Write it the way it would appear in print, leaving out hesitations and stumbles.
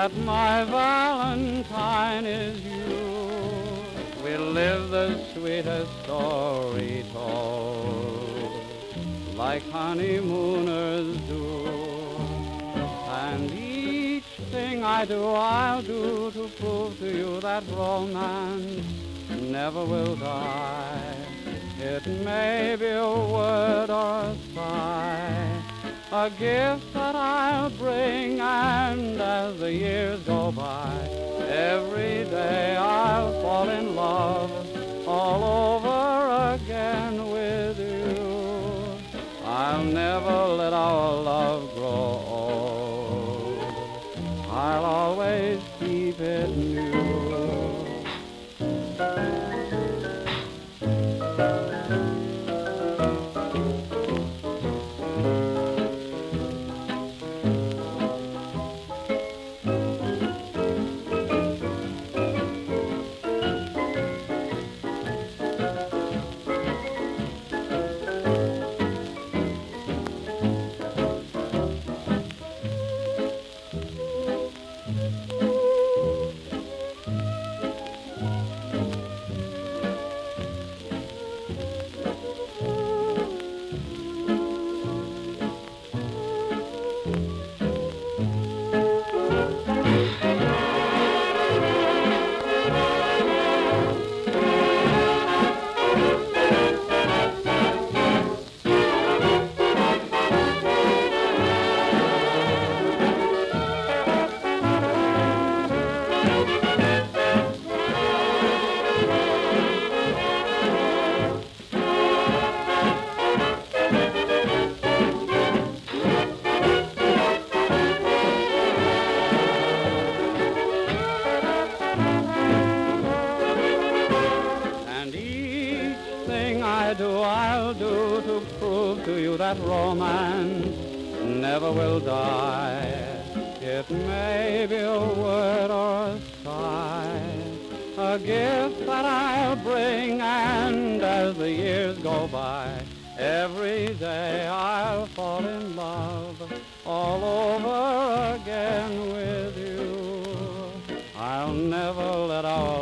that my Valentine is you. We'll live the sweetest story told, like honeymooners do. And each thing I do, I'll do to prove to you that romance never will die. It may be a word or a sigh, a gift that I'll bring, and as the years go by, every day I'll fall in love all over again with you. I'll never let our love grow old. I'll always keep it new. I'll do to prove to you that romance never will die. It may be a word or a sigh, a gift that I'll bring, and as the years go by, every day I'll fall in love all over again with you. I'll never let our